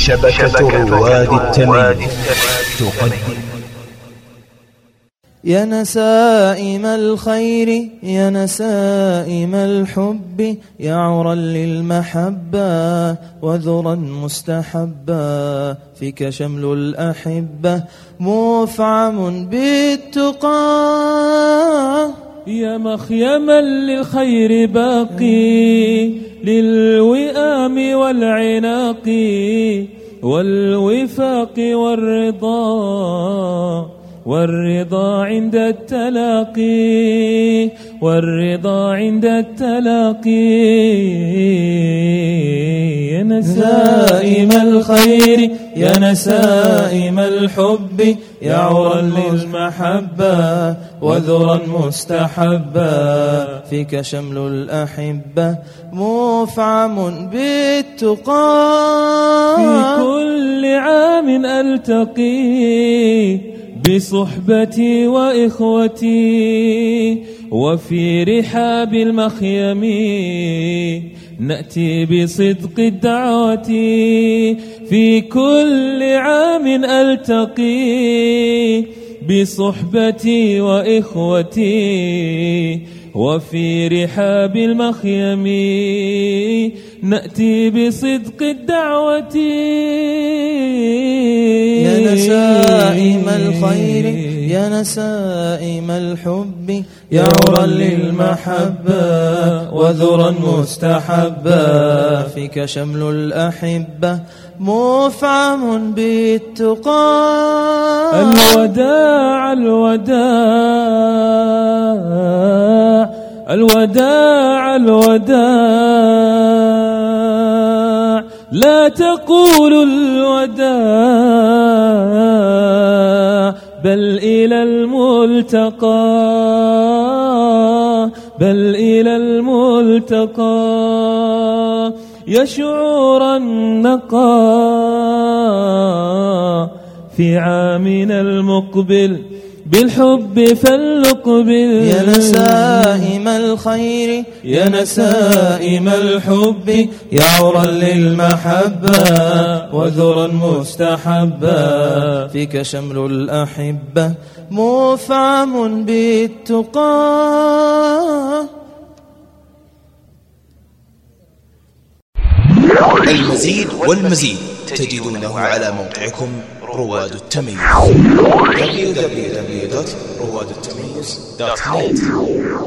شبكة رواد التمييز تقدم. يا نسائم الخير يا نسائم الحب يا عرا للمحبة وذرا مستحبا فيك شمل الأحبة مفعم بالتقى. يا مخيما للخير باقي للوئام والعناق والوفاق والرضا عند التلاقي عند التلاقي. يا نسائم الخير يا نسائم الحب يا عرا للمحبة وذرا مستحبا فيك شمل الأحبة مفعم بالتقى. في كل عام ألتقي بصحبتي وإخوتي وفي رحاب المخيم نأتي بصدق الدعوة. في كل عام ألتقي بصحبتي وإخوتي وفي رحاب المخيم نأتي بصدق الدعوة. يا نسائم الخير يا نسائم الحب يا عرا للمحبة وذرا مستحبا فيك شمل الأحبة مفعم بالتقى. الوداع الوداع الوداع الوداع لا تقولوا الوداع بل إلى الملتقى بل إلى الملتقى. يا شعور النقى في عامنا المقبل بالحب فلنقبل. يا نسائم الخير يا نسائم الحب يا عرا للمحبة وذرا مستحبا فيك شمل الأحبة مفعم بالتقى. المزيد والمزيد تجدونه على موقعكم رواد التمييز www.روادالتمييز.net.